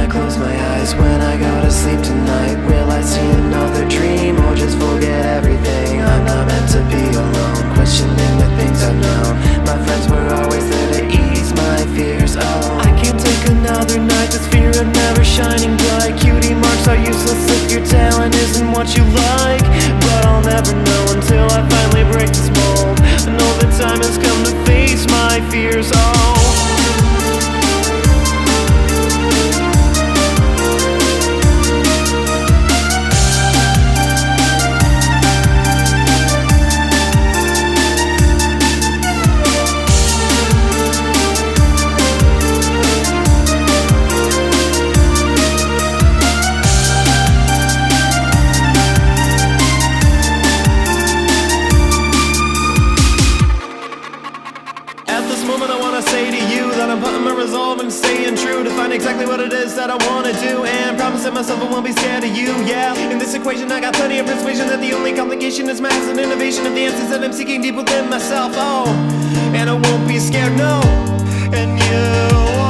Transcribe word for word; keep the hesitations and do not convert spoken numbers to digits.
I close my eyes when I go to sleep tonight? Will I see another dream or just forget everything? I'm not meant to be alone, questioning the things I've known. My friends were always there to ease my fears. Oh, I can't take another night, this fear of never shining bright. Cutie marks are useless if your talent isn't what you like. But I'll never know until I finally break this mold. I know the time has come to face my fears. Oh, moment I wanna say to you that I'm putting my resolve and staying true to find exactly what it is that I wanna do, and promising myself I won't be scared of you. Yeah, in this equation I got plenty of persuasion that the only complication is mass and innovation of the answers that I'm seeking deep within myself. Oh, and I won't be scared, no. And you